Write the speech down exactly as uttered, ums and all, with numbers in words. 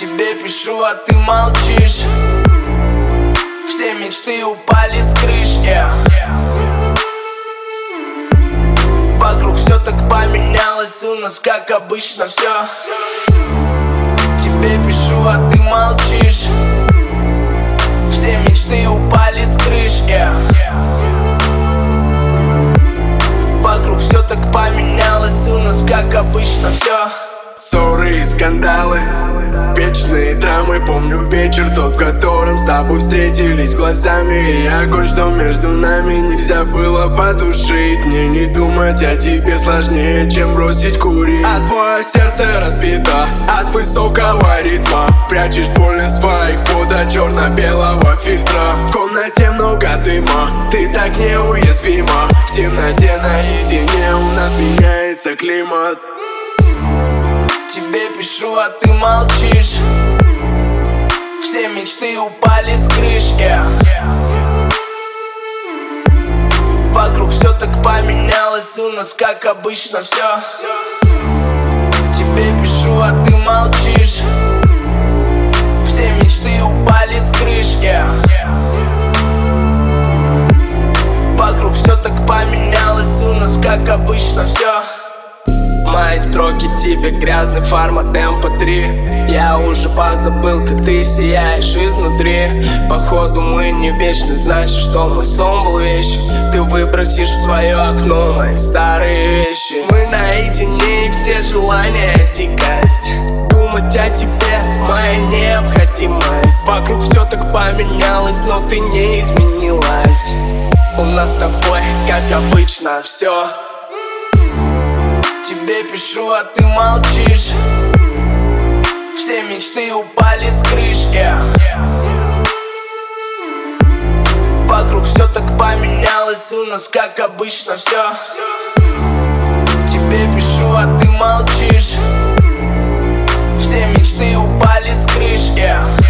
Тебе пишу, а ты молчишь. Все мечты упали с крыш, yeah. Вокруг все так поменялось, у нас как обычно все. Тебе пишу, а ты молчишь. Все мечты упали с крыш, yeah. Вокруг все так поменялось, у нас как обычно все. Ссоры и скандалы, вечные драмы. Помню вечер тот, в котором с тобой встретились глазами. И огонь, что между нами нельзя было потушить. Мне не думать о тебе сложнее, чем бросить курить. А твое сердце разбито от высокого ритма. Прячешь боль на своих фото черно-белого фильтра. В комнате много дыма, ты так неуязвима. В темноте наедине у нас меняется климат. Тебе пишу, а ты молчишь. Все мечты упали с крыш, yeah. Вокруг все так поменялось, у нас как обычно все. Тебе пишу, а ты молчишь. Все мечты упали с крыш, yeah. Вокруг все так поменялось, у нас как обычно все. Мои строки тебе грязный формат эм пэ три. Я уже позабыл, как ты сияешь изнутри. Походу мы не вечны, значит, что мой сон был вещь. Ты выбросишь в свое окно мои старые вещи. Мы наедине и все желания дикость. Думать о тебе моя необходимость. Вокруг все так поменялось, но ты не изменилась. У нас с тобой, как обычно, все. Тебе пишу, а ты молчишь. Все мечты упали с крыш, yeah. Вокруг все так поменялось, у нас как обычно все. Тебе пишу, а ты молчишь. Все мечты упали с крыш, yeah.